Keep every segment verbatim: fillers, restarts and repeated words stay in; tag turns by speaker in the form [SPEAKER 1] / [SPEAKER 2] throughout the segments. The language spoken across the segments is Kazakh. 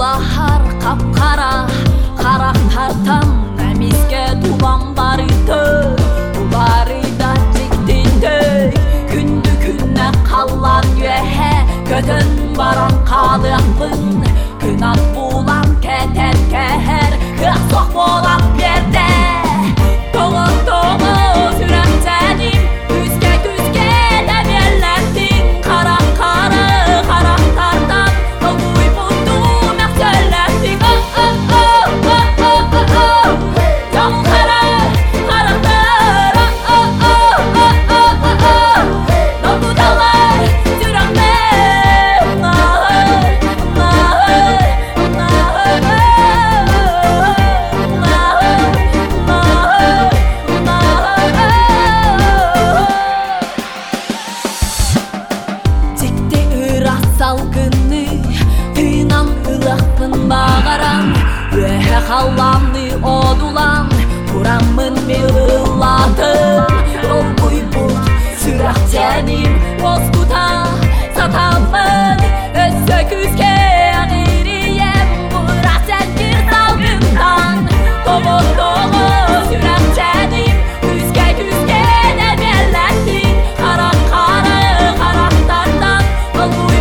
[SPEAKER 1] улахар капкара карак тартам эмиске тубамдары төө улары да жиктиндей күндү күнне каллан юэхе көтөн баран калыакпын күнат булам кетер кехер кысок болам берде того того сүрөтсеним күзге күзге демелеттин кара кара карактардан огуй бутту мактелеттин жамын кара карактар нокудалар жүрөкме салгынны тыйнан ылакпын багаран үэхэ халламны одулан тураммын мылылатын олбуй бут сүрактеним оскута сатаммын өссө күзге агирием бурасен кир салгындан того того сүрактеним күзге күзге демелеттин кара кара карактардан олбуй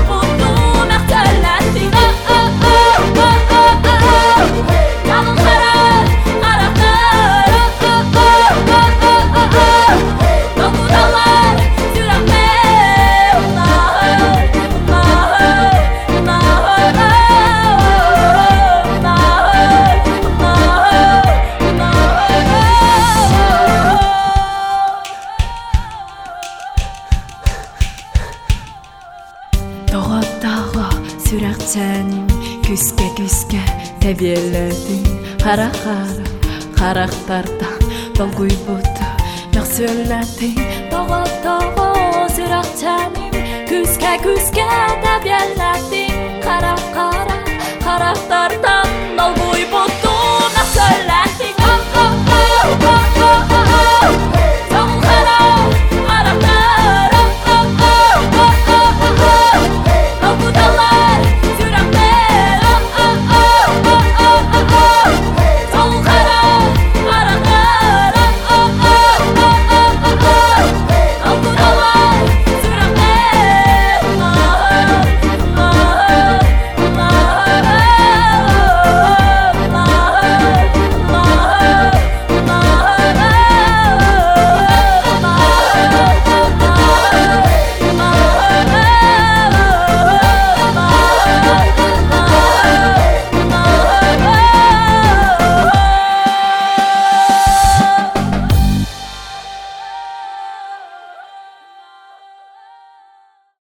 [SPEAKER 1] Тоғоттағы сүрәкчәнім күзге күзге тәбиеләдін қара-қара қарақтардан долгуй бұты мөксөрләдін тоғоттағы сүрәкчәнім күзге күзге тәбиеләдін